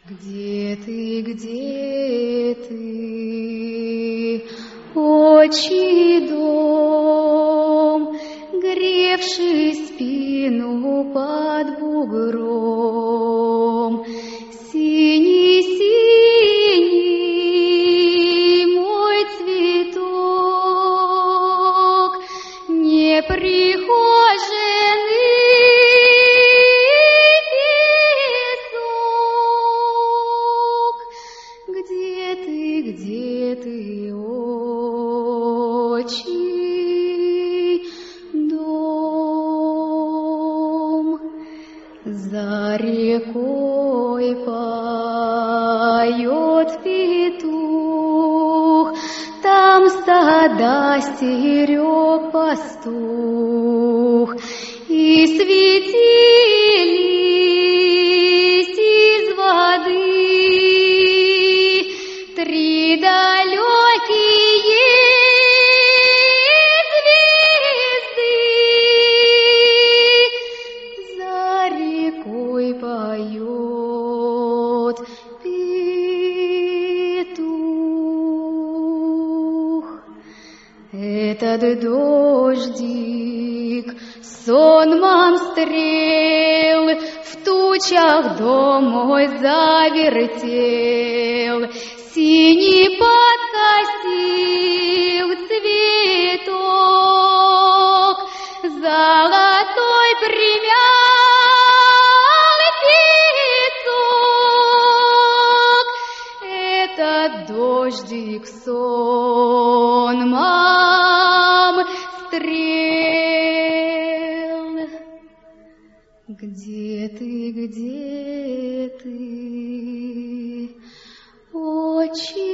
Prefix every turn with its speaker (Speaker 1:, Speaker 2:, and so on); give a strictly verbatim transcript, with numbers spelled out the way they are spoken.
Speaker 1: Где ты, где ты, отчий дом, гревший спину под бугром? Синий-синий мой цветок, неприхоженный песок. Где ты, где ты, отчий дом? За рекой поет петух, там стада стерег пастух, и светились из воды три далекие звезды. За рекой поет петух. Этот дождик сонмом стрел в тучах дом мой завертел, синий подкосил цветок, золотой примял песок. Этот дождик сонмом стрел. Где ты, где ты, отчий